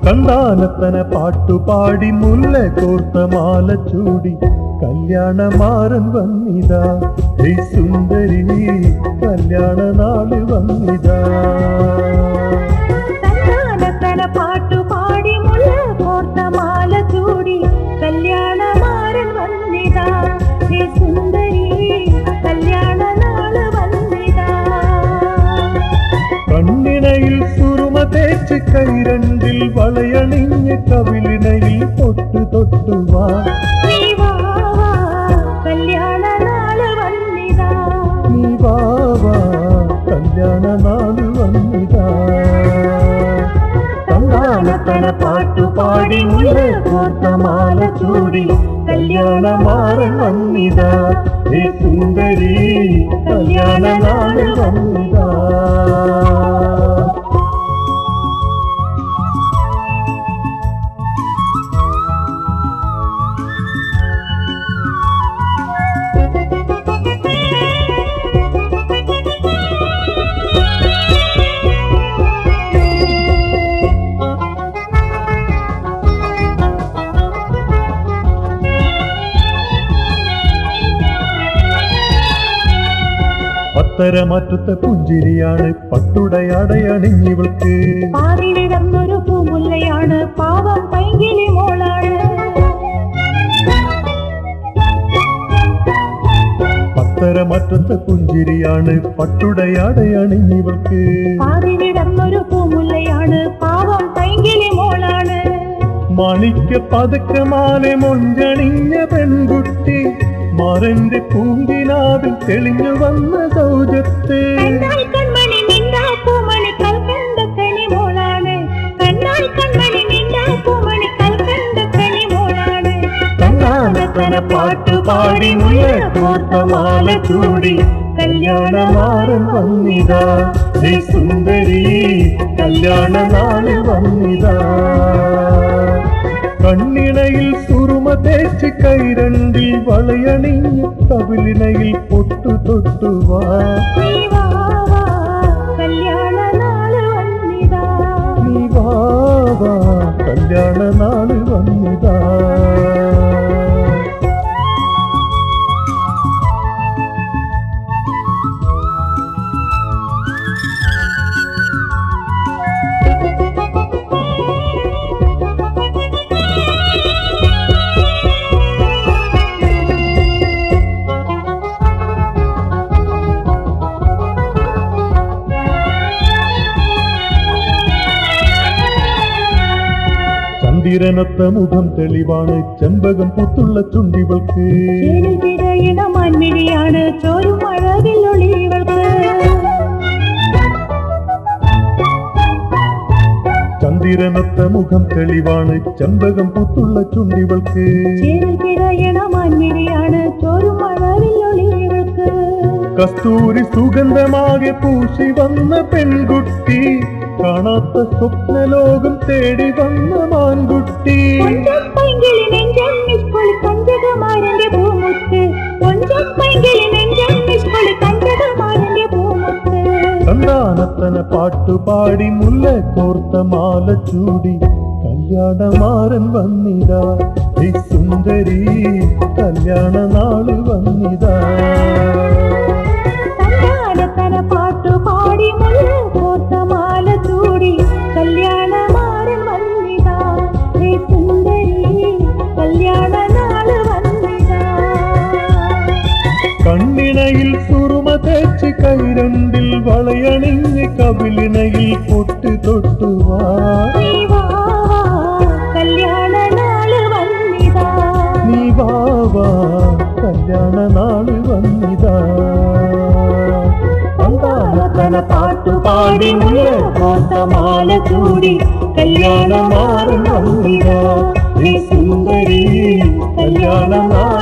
തന്താനത്തന പാട്ടുപാടി മുല്ല കോർത്ത മാല ചൂടി കല്യാണമാരൻ വന്നിതാ. ഹേ സുന്ദരി കല്യാണ നാള് വന്നിതാ. തന്താനത്തന പാട്ടുപാടി മുല്ല കോർത്ത മാല ചൂടി കല്യാണമാരൻ വന്നിതാ. ഹേ സുന്ദരി കല്യാണ നാള് വന്നിതാ. കണ്ണിണയിൽ സുറുമ തേച്ച് കൈരണ്ടിൽ വളയണിഞ്ഞ് കവിളിണയിൽ തൊട്ടു തൊട്ടുവാ. നീ വാ വാ കല്യാണ നാള് വന്നിതാ. നീ വാ വാ കല്യാണ നാള് വന്നിതാ. തന്താനത്തന പാട്ടുപാടി മുല്ല കോർത്ത മാല ചൂടി കല്യാണമാരൻ വന്നിതാ. ഹേ സുന്ദരി കല്യാണ നാള് വന്നിതാ. പത്തരമാറ്റത്തെ പുഞ്ചിരിയാണ് പട്ടുടയടയണിഞ്ഞിവൾക്ക്. പാറിലിടന്നൊരു പൂമുല്ലയാണ് പാവം പൈങ്കിളി മോളാണ്. പത്തരമാറ്റത്തെ പുഞ്ചിരിയാണ് പട്ടുടയടയണിഞ്ഞിവൾക്ക്. പാറിലിടന്നൊരു പൂമുല്ലയാണ് പാവം പൈങ്കിളി മോളാണ്. മാണിക്യ പതക്കമാലെ മൊഞ്ചണിഞ്ഞ പെൺകുട്ടി മരന്റെ പൂങ്കിനാവിൽ തെളിഞ്ഞു വന്ന സൗജത്തെ. കണ്ണാൽ കൺമണി മിണ്ടാ പൂമണി കൽക്കണ്ട കനി മോളാണ്. കണ്ണാൽ കൺമണി മിണ്ടാ പൂമണി കൽക്കണ്ട കനി മോളാണ്. തന്താനത്തന പാട്ടുപാടി മുല്ല കോർത്ത മാല ചൂടി കല്യാണമാരൻ വന്നിതാ. ഹേ സുന്ദരി കല്യാണ നാള് വന്നിതാ. കണ്ണിണയിൽ സുറുമ തേച്ച് കൈരണ്ടിൽ വളയണിഞ്ഞ് കവിളിണയിൽ പൊട്ടു തൊട്ടുവാ. നീ വാ വാ കല്യാണ നാള് വന്നിതാ. നീ വാ വാ കല്യാണ നാള് വന്നിതാ. ചന്ദിരനൊത്ത മുഖം തെളിവാണ് ചെമ്പകം പുത്തുള്ള ചുണ്ടിവൾക്ക്. മൺമിഴിയാണ് ചോരും മഴവില്ലൊളിവൾക്ക്. ചന്ദിരനൊത്ത മുഖം തെളിവാണ് ചെമ്പകം പുത്തുള്ള ചുണ്ടിവൾക്ക്. മൺമിഴിയാണ് ചോരും മഴവില്ലൊളിവൾക്ക്. കസ്തൂരി സുഗന്ധമാകെ പൂശി വന്ന പെൺകുട്ടി കാണാത്ത സ്വപ്നലോകം തേടി വന്ന മാൻകുട്ടി. സന്താനത്തന പാട്ടുപാടി മുല്ല കോർത്ത മാല ചൂടി കല്യാണമാരൻ വന്നിതാ. ഹേ സുന്ദരി കല്യാണ നാള് വന്നിതാ. തന്താനത്തന പാട്ടുപാടി മുല്ല കോർത്ത മാല ചൂടി കല്യാണമാരൻ വന്നിതാ. ഹേ സുന്ദരി കല്യാണ നാള് വന്നിതാ. കണ്ണിണയിൽ സുറുമ തേച്ച് കൈരണ്ടിൽ വളയണിഞ്ഞ് കവിളിണയിൽ പൊട്ട് തൊട്ടുവാ. നീ വാ വാ കല്യാണ നാള് വന്നിതാ. നീ വാ വാ കല്യാണ നാള് വന്നിതാ. തന്താനത്തന പാട്ടുപാടി മുല്ല കോർത്ത മാല ചൂടി കല്യാണമാരൻ വന്നിതാ. ഹേ സുന്ദരി കല്യാണ നാള്